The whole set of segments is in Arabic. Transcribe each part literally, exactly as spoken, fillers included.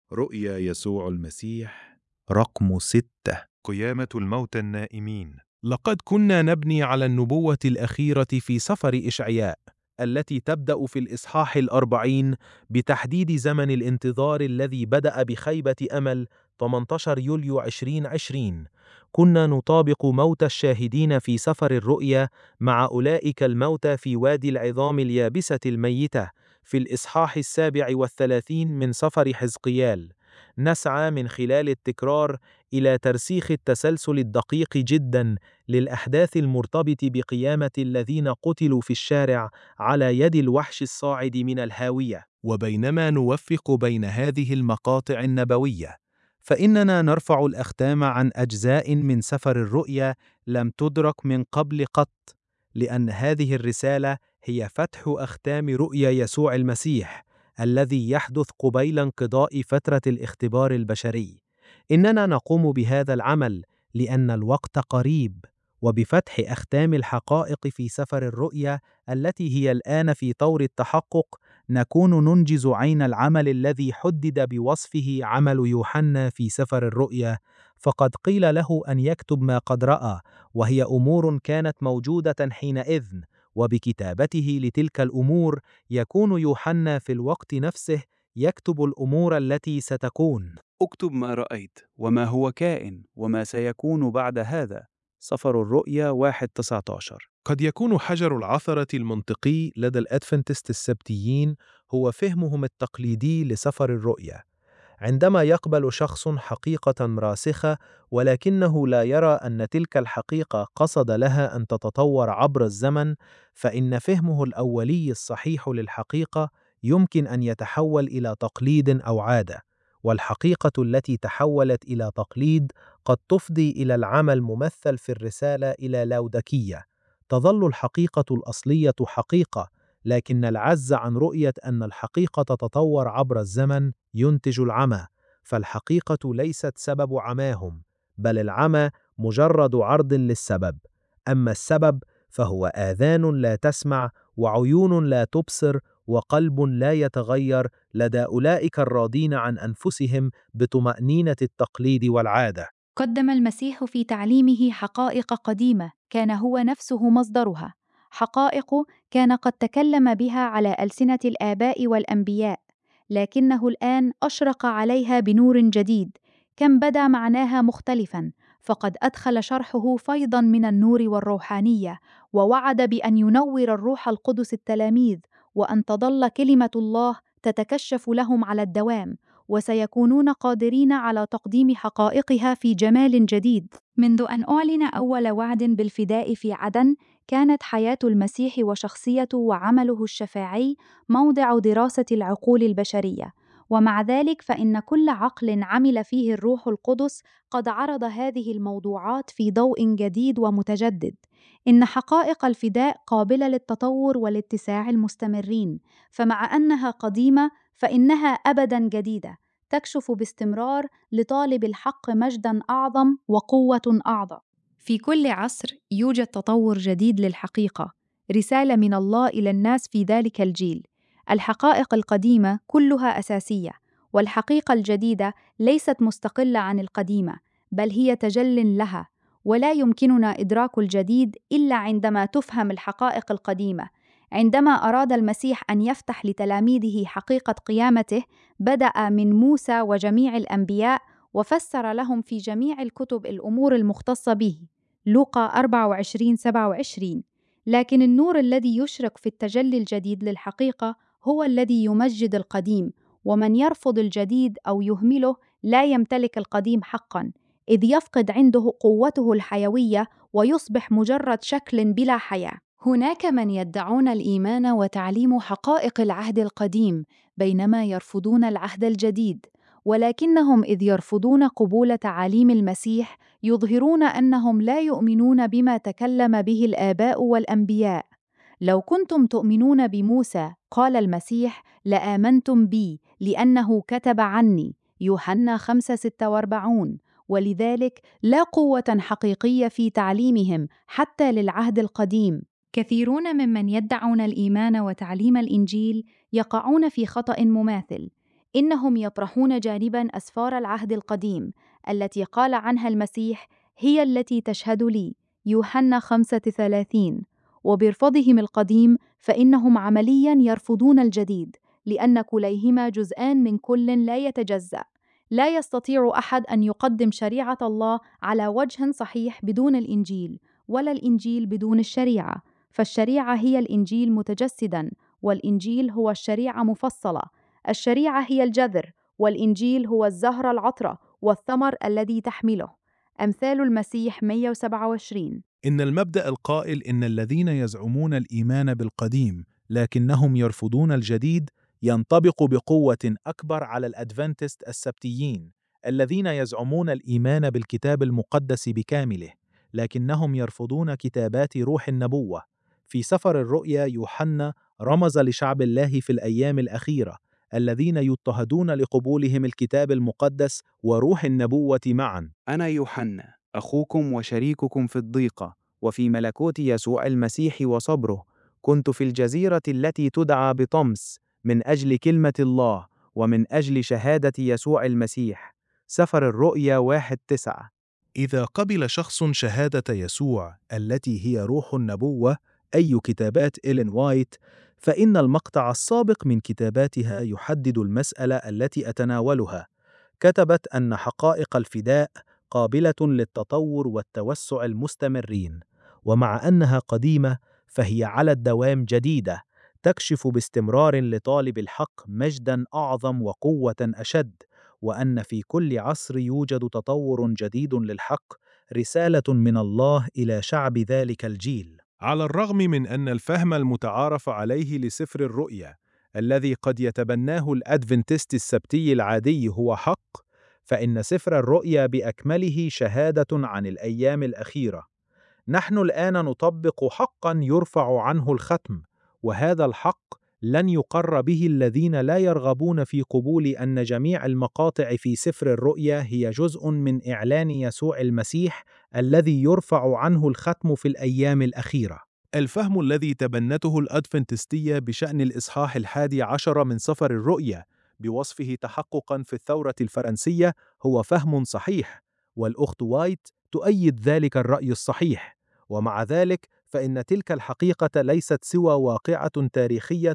رؤيا يسوع المسيح رقم ستة. قيامة الموتى النائمين. لقد كنا نبني على النبوة الأخيرة في سفر إشعياء التي تبدأ في الإصحاح الأربعين بتحديد زمن الانتظار الذي بدأ بخيبة أمل ثمانية عشر يوليو ألفين وعشرين. كنا نطابق موت الشاهدين في سفر الرؤيا مع أولئك الموتى في وادي العظام اليابسة الميتة في الإصحاح السابع والثلاثين من سفر حزقيال. نسعى من خلال التكرار إلى ترسيخ التسلسل الدقيق جدا للأحداث المرتبط بقيامة الذين قتلوا في الشارع على يد الوحش الصاعد من الهاوية. وبينما نوفق بين هذه المقاطع النبوية، فإننا نرفع الأختام عن أجزاء من سفر الرؤيا لم تدرك من قبل قط، لأن هذه الرسالة هي فتح أختام رؤيا يسوع المسيح الذي يحدث قبيل انقضاء فترة الاختبار البشري. إننا نقوم بهذا العمل لأن الوقت قريب، وبفتح أختام الحقائق في سفر الرؤيا التي هي الآن في طور التحقق نكون ننجز عين العمل الذي حدد بوصفه عمل يوحنا في سفر الرؤيا، فقد قيل له أن يكتب ما قد رأى، وهي أمور كانت موجودة حينئذ، وبكتابته لتلك الأمور يكون يوحنا في الوقت نفسه يكتب الأمور التي ستكون. اكتب ما رأيت وما هو كائن وما سيكون بعد هذا. سفر الرؤيا واحد تسعة عشر. قد يكون حجر العثرة المنطقي لدى الأدفنتست السبتيين هو فهمهم التقليدي لسفر الرؤيا. عندما يقبل شخص حقيقة راسخة ولكنه لا يرى أن تلك الحقيقة قصد لها أن تتطور عبر الزمن، فإن فهمه الأولي الصحيح للحقيقة يمكن أن يتحول إلى تقليد أو عادة، والحقيقة التي تحولت إلى تقليد قد تفضي إلى العمى الممثل في الرسالة إلى لاودكية. تظل الحقيقة الأصلية حقيقة، لكن العجز عن رؤية أن الحقيقة تتطور عبر الزمن ينتج العمى، فالحقيقة ليست سبب عماهم، بل العمى مجرد عرض للسبب. أما السبب فهو آذان لا تسمع وعيون لا تبصر وقلب لا يتغير لدى أولئك الراضين عن أنفسهم بطمأنينة التقليد والعادة. قدم المسيح في تعليمه حقائق قديمة كان هو نفسه مصدرها، حقائق كان قد تكلم بها على ألسنة الآباء والأنبياء، لكنه الآن أشرق عليها بنور جديد. كم بدا معناها مختلفاً، فقد أدخل شرحه فيضاً من النور والروحانية، ووعد بأن ينور الروح القدس التلاميذ، وأن تظل كلمة الله تتكشف لهم على الدوام، وسيكونون قادرين على تقديم حقائقها في جمال جديد. منذ أن أعلن أول وعد بالفداء في عدن، كانت حياة المسيح وشخصيته وعمله الشفاعي موضع دراسة العقول البشرية، ومع ذلك فإن كل عقل عمل فيه الروح القدس قد عرض هذه الموضوعات في ضوء جديد ومتجدد. إن حقائق الفداء قابلة للتطور والاتساع المستمرين، فمع أنها قديمة فإنها أبداً جديدة، تكشف باستمرار لطالب الحق مجداً أعظم وقوة أعظم. في كل عصر يوجد تطور جديد للحقيقة، رسالة من الله إلى الناس في ذلك الجيل. الحقائق القديمة كلها أساسية، والحقيقة الجديدة ليست مستقلة عن القديمة، بل هي تجل لها، ولا يمكننا إدراك الجديد إلا عندما تفهم الحقائق القديمة. عندما أراد المسيح أن يفتح لتلاميذه حقيقة قيامته، بدأ من موسى وجميع الأنبياء، وفسر لهم في جميع الكتب الأمور المختصة به. لوقا أربعة وعشرين سبعة وعشرين. لكن النور الذي يشرق في التجلي الجديد للحقيقة هو الذي يمجد القديم، ومن يرفض الجديد أو يهمله لا يمتلك القديم حقاً، إذ يفقد عنده قوته الحيوية ويصبح مجرد شكل بلا حياة. هناك من يدعون الإيمان وتعليم حقائق العهد القديم بينما يرفضون العهد الجديد، ولكنهم إذ يرفضون قبول تعاليم المسيح يظهرون أنهم لا يؤمنون بما تكلم به الآباء والأنبياء. لو كنتم تؤمنون بموسى، قال المسيح، لآمنتم بي لأنه كتب عني. يوحنا خمسة ستة وأربعين. ولذلك لا قوة حقيقية في تعليمهم حتى للعهد القديم. كثيرون ممن يدعون الإيمان وتعليم الإنجيل يقعون في خطأ مماثل. إنهم يطرحون جانباً أسفار العهد القديم التي قال عنها المسيح هي التي تشهد لي، يوحنا خمسة ثلاثين، وبرفضهم القديم فإنهم عملياً يرفضون الجديد، لأن كليهما جزءان من كل لا يتجزأ. لا يستطيع أحد أن يقدم شريعة الله على وجه صحيح بدون الإنجيل، ولا الإنجيل بدون الشريعة، فالشريعة هي الإنجيل متجسداً، والإنجيل هو الشريعة مفصلة. الشريعة هي الجذر، والإنجيل هو الزهرة العطرة والثمر الذي تحمله. أمثال المسيح مئة وسبعة وعشرين. إن المبدأ القائل إن الذين يزعمون الإيمان بالقديم لكنهم يرفضون الجديد ينطبق بقوة أكبر على الأدفنتست السبتيين الذين يزعمون الإيمان بالكتاب المقدس بكامله، لكنهم يرفضون كتابات روح النبوة. في سفر الرؤيا يوحنا رمز لشعب الله في الأيام الأخيرة الذين يضطهدون لقبولهم الكتاب المقدس وروح النبوة معا. أنا يوحنا أخوكم وشريككم في الضيقة وفي ملكوت يسوع المسيح وصبره، كنت في الجزيرة التي تدعى بطمس من أجل كلمة الله ومن أجل شهادة يسوع المسيح. سفر الرؤيا واحد تسعة. إذا قبل شخص شهادة يسوع التي هي روح النبوة أي كتابات إيلين وايت، فإن المقطع السابق من كتاباتها يحدد المسألة التي أتناولها. كتبت أن حقائق الفداء قابلة للتطور والتوسع المستمرين، ومع أنها قديمة فهي على الدوام جديدة، تكشف باستمرار لطالب الحق مجداً أعظم وقوة أشد، وأن في كل عصر يوجد تطور جديد للحق، رسالة من الله إلى شعب ذلك الجيل. على الرغم من أن الفهم المتعارف عليه لسفر الرؤيا الذي قد يتبناه الأدفنتست السبتي العادي هو حق، فإن سفر الرؤيا بأكمله شهادة عن الأيام الأخيرة. نحن الآن نطبق حقاً يرفع عنه الختم، وهذا الحق لن يقر به الذين لا يرغبون في قبول أن جميع المقاطع في سفر الرؤيا هي جزء من إعلان يسوع المسيح الذي يرفع عنه الختم في الأيام الأخيرة. الفهم الذي تبنته الأدفنتستية بشأن الإصحاح الحادي عشر من سفر الرؤيا بوصفه تحققاً في الثورة الفرنسية هو فهم صحيح، والأخت وايت تؤيد ذلك الرأي الصحيح. ومع ذلك فإن تلك الحقيقة ليست سوى واقعة تاريخية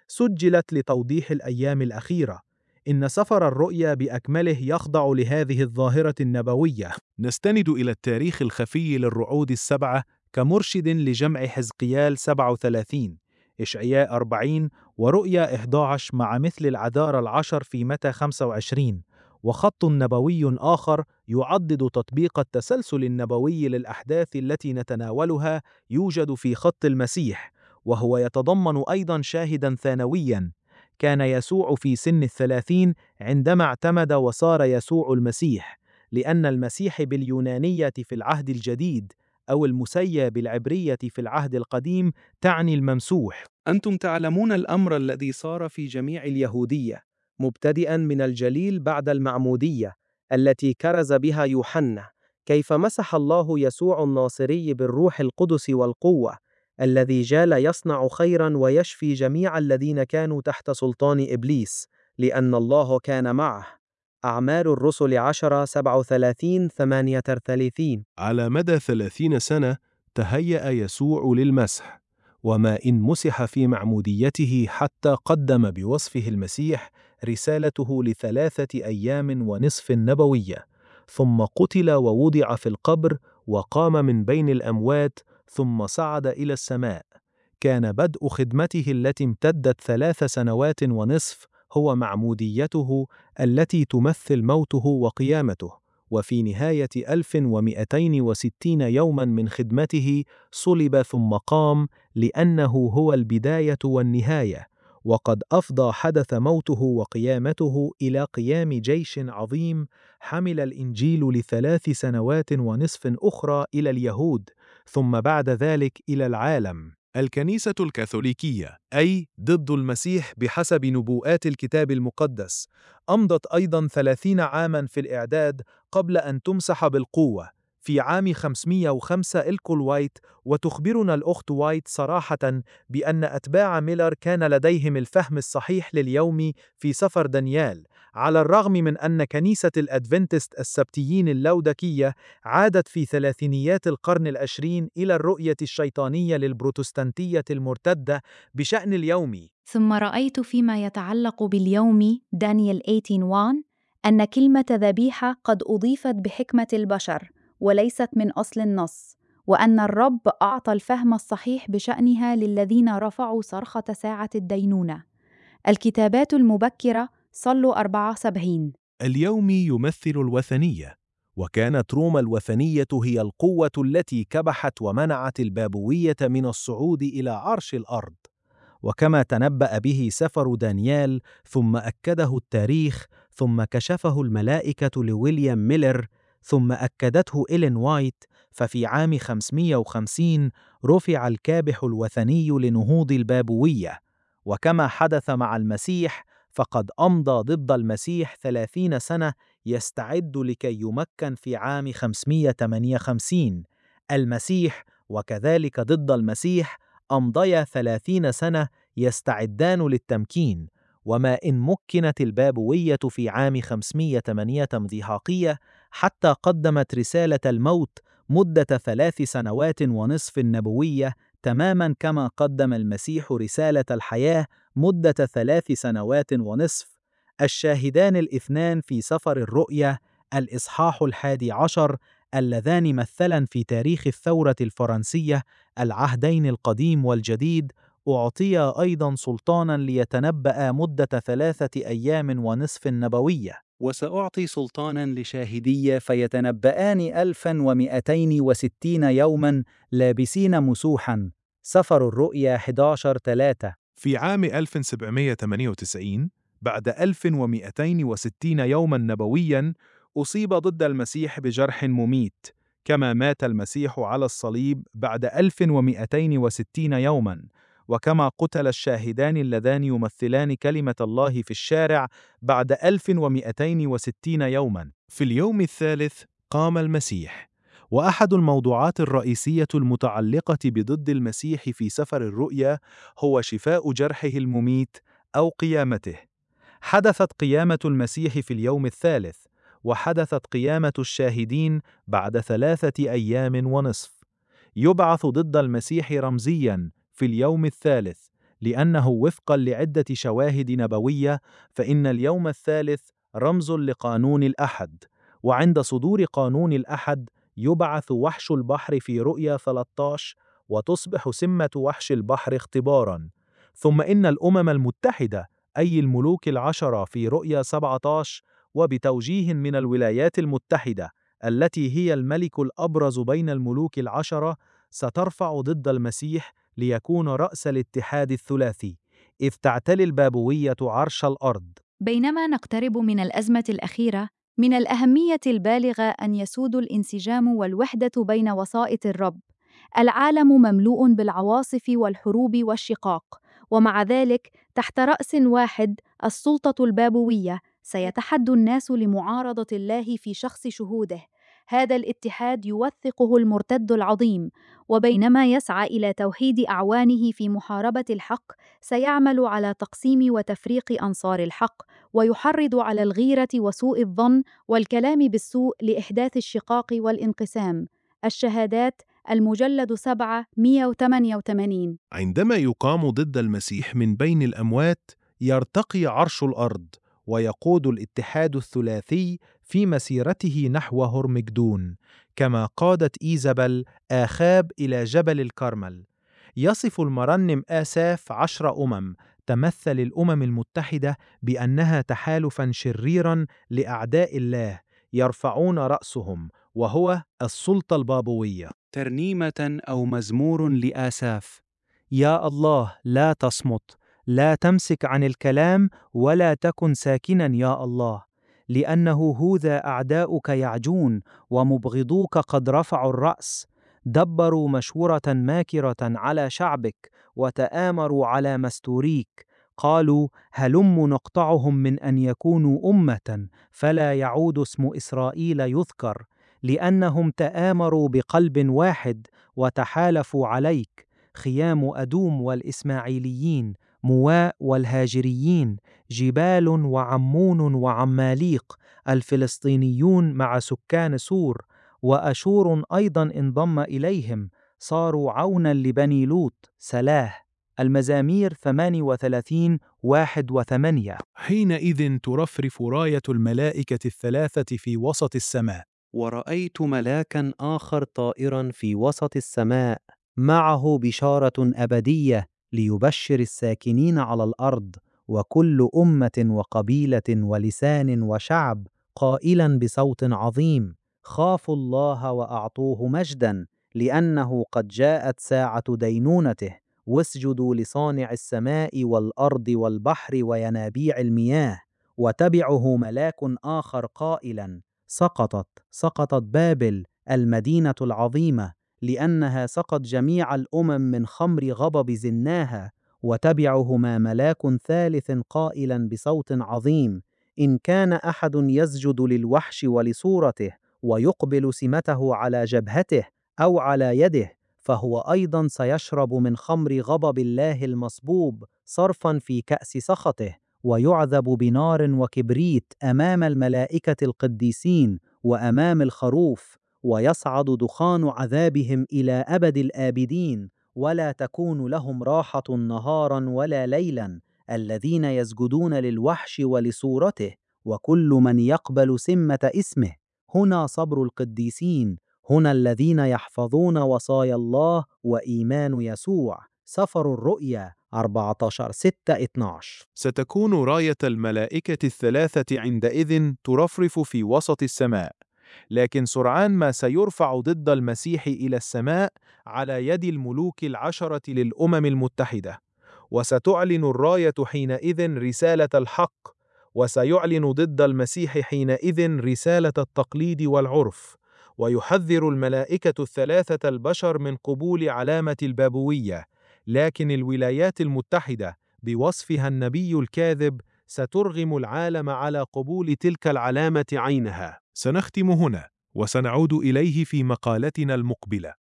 سجلت لتوضيح الأيام الأخيرة. إن سفر الرؤيا بأكمله يخضع لهذه الظاهرة النبوية. نستند إلى التاريخ الخفي للرعود السبعة كمرشد لجمع حزقيال سبعة وثلاثين، إشعياء أربعين، ورؤيا إحدى عشر مع مثل العذارى العشر في متى خمسة وعشرين. وخط نبوي آخر يعضد تطبيق التسلسل النبوي للأحداث التي نتناولها يوجد في خط المسيح، وهو يتضمن أيضاً شاهداً ثانوياً. كان يسوع في سن الثلاثين عندما اعتمد وصار يسوع المسيح، لأن المسيح باليونانية في العهد الجديد أو المسيى بالعبرية في العهد القديم تعني الممسوح. أنتم تعلمون الأمر الذي صار في جميع اليهودية، مبتدئاً من الجليل بعد المعمودية التي كرز بها يوحنا، كيف مسح الله يسوع الناصري بالروح القدس والقوة، الذي جال يصنع خيراً ويشفي جميع الذين كانوا تحت سلطان إبليس، لأن الله كان معه. أعمال الرسل عشرة سبعة وثلاثين ثمانية وثلاثين. على مدى ثلاثين سنة تهيأ يسوع للمسح، وما إن مسح في معموديته حتى قدم بوصفه المسيح رسالته لثلاثة أيام ونصف نبوية، ثم قتل ووضع في القبر وقام من بين الأموات ثم صعد إلى السماء. كان بدء خدمته التي امتدت ثلاث سنوات ونصف هو معموديته التي تمثل موته وقيامته، وفي نهاية ألف ومئتين وستين يوماً من خدمته صلب ثم قام، لأنه هو البداية والنهاية. وقد أفضى حدث موته وقيامته إلى قيام جيش عظيم حمل الإنجيل لثلاث سنوات ونصف أخرى إلى اليهود، ثم بعد ذلك إلى العالم. الكنيسة الكاثوليكية، أي ضد المسيح بحسب نبوءات الكتاب المقدس، أمضت أيضاً ثلاثين عاماً في الإعداد قبل أن تمسح بالقوة. في عام خمسمئة وخمسة إلكول وايت، وتخبرنا الأخت وايت صراحة بأن أتباع ميلر كان لديهم الفهم الصحيح لليوم في سفر دانيال، على الرغم من أن كنيسة الأدفنتست السبتيين اللودكية عادت في ثلاثينيات القرن العشرين إلى الرؤية الشيطانية للبروتستانتية المرتدة بشأن اليوم. ثم رأيت فيما يتعلق باليوم دانيال ثمانية عشر واحد أن كلمة ذبيحة قد أضيفت بحكمة البشر وليست من أصل النص، وأن الرب أعطى الفهم الصحيح بشأنها للذين رفعوا صرخة ساعة الدينونة. الكتابات المبكرة صلوا أربعة وسبعين. اليوم يمثل الوثنية، وكانت روما الوثنية هي القوة التي كبحت ومنعت البابوية من الصعود إلى عرش الأرض، وكما تنبأ به سفر دانيال ثم أكده التاريخ ثم كشفه الملائكة لويليام ميلر ثم أكدته إلين وايت، ففي عام خمسمئة وخمسين رفع الكابح الوثني لنهوض البابوية. وكما حدث مع المسيح فقد أمضى ضد المسيح ثلاثين سنة يستعد لكي يمكن في عام خمسمئة وثمانية وخمسين. المسيح وكذلك ضد المسيح أمضيا ثلاثين سنة يستعدان للتمكين. وما إن مكنت البابوية في عام خمسمئة وثمانية مضيحاقية حتى قدمت رسالة الموت مدة ثلاث سنوات ونصف النبوية، تماما كما قدم المسيح رسالة الحياة مدة ثلاث سنوات ونصف. الشاهدان الاثنان في سفر الرؤيا الإصحاح الحادي عشر اللذان مثلا في تاريخ الثورة الفرنسية العهدين القديم والجديد أعطيا أيضا سلطانا ليتنبأ مدة ثلاثة أيام ونصف النبوية. وسأعطي سلطانا لشاهدية فيتنبآن ألفا ومئتين وستين يوما لابسين مسوحا. سفر الرؤيا أحد عشر ثلاثة. في عام ألف وسبعمئة وثمانية وتسعين بعد ألف ومئتين وستين يوما نبويا أصيب ضد المسيح بجرح مميت، كما مات المسيح على الصليب بعد ألف ومئتين وستين يوما، وكما قتل الشاهدان اللذان يمثلان كلمة الله في الشارع بعد ألف ومئتين وستين يوما. في اليوم الثالث قام المسيح. وأحد الموضوعات الرئيسية المتعلقة بضد المسيح في سفر الرؤيا هو شفاء جرحه المميت أو قيامته. حدثت قيامة المسيح في اليوم الثالث، وحدثت قيامة الشاهدين بعد ثلاثة أيام ونصف. يبعث ضد المسيح رمزياً في اليوم الثالث، لأنه وفقاً لعدة شواهد نبوية فإن اليوم الثالث رمز لقانون الأحد، وعند صدور قانون الأحد يبعث وحش البحر في رؤيا ثلاثة عشر، وتصبح سمة وحش البحر اختباراً. ثم إن الأمم المتحدة أي الملوك العشرة في رؤيا سبعة عشر، وبتوجيه من الولايات المتحدة التي هي الملك الأبرز بين الملوك العشرة، سترفع ضد المسيح ليكون رأس الاتحاد الثلاثي، إذ تعتلي البابوية عرش الأرض. بينما نقترب من الأزمة الأخيرة، من الأهمية البالغة أن يسود الانسجام والوحدة بين وسائط الرب. العالم مملوء بالعواصف والحروب والشقاق، ومع ذلك تحت رأس واحد السلطة البابوية سيتحدى الناس لمعارضة الله في شخص شهوده. هذا الاتحاد يوثقه المرتد العظيم، وبينما يسعى إلى توحيد أعوانه في محاربة الحق، سيعمل على تقسيم وتفريق أنصار الحق، ويحرض على الغيرة وسوء الظن والكلام بالسوء لإحداث الشقاق والانقسام. الشهادات المجلد سبعة مئة وثمانية وثمانين. عندما يقام ضد المسيح من بين الأموات يرتقي عرش الأرض، ويقود الاتحاد الثلاثي في مسيرته نحو هرمجدون، كما قادت إيزابل آخاب إلى جبل الكرمل. يصف المرنم آساف عشر أمم تمثل الأمم المتحدة بأنها تحالفاً شريراً لأعداء الله يرفعون رأسهم، وهو السلطة البابوية. ترنيمة أو مزمور لآساف. يا الله لا تصمت، لا تمسك عن الكلام ولا تكن ساكنا يا الله، لأنه هوذا أعداؤك يعجون ومبغضوك قد رفعوا الرأس. دبروا مشورة ماكرة على شعبك وتآمروا على مستوريك. قالوا هلم نقطعهم من أن يكونوا أمة فلا يعود اسم إسرائيل يذكر. لأنهم تآمروا بقلب واحد وتحالفوا عليك، خيام أدوم والإسماعيليين، مواء والهاجريين، جبال وعمون وعماليق، الفلسطينيون مع سكان سور، وأشور أيضا انضم إليهم، صاروا عونا لبني لوط. سلاه. المزامير ثمانية وثلاثين واحد وثمانية. حينئذ ترفرف راية الملائكة الثلاثة في وسط السماء. ورأيت ملاكا آخر طائرا في وسط السماء، معه بشارة أبدية ليبشر الساكنين على الأرض وكل أمة وقبيلة ولسان وشعب، قائلا بصوت عظيم: خافوا الله وأعطوه مجدا، لأنه قد جاءت ساعة دينونته، واسجدوا لصانع السماء والأرض والبحر وينابيع المياه. وتبعه ملاك آخر قائلا: سقطت سقطت بابل المدينة العظيمة، لأنها سقت جميع الأمم من خمر غضب زناها. وتبعهما ملاك ثالث قائلا بصوت عظيم: إن كان أحد يسجد للوحش ولصورته ويقبل سمته على جبهته أو على يده، فهو أيضا سيشرب من خمر غضب الله المصبوب صرفا في كأس سخطه، ويعذب بنار وكبريت أمام الملائكة القديسين وأمام الخروف، ويصعد دخان عذابهم إلى أبد الآبدين، ولا تكون لهم راحة نهارا ولا ليلا، الذين يسجدون للوحش ولصورته وكل من يقبل سمة اسمه. هنا صبر القديسين، هنا الذين يحفظون وصايا الله وإيمان يسوع. سفر الرؤيا أربعة عشر ستة اثناشر. ستكون راية الملائكة الثلاثة عندئذ ترفرف في وسط السماء، لكن سرعان ما سيرفع ضد المسيح إلى السماء على يد الملوك العشرة للأمم المتحدة، وستعلن الراية حينئذ رسالة الحق، وسيعلن ضد المسيح حينئذ رسالة التقليد والعرف، ويحذر الملائكة الثلاثة البشر من قبول علامة البابوية. لكن الولايات المتحدة بوصفها النبي الكاذب سترغم العالم على قبول تلك العلامة عينها. سنختم هنا، وسنعود إليه في مقالتنا المقبلة.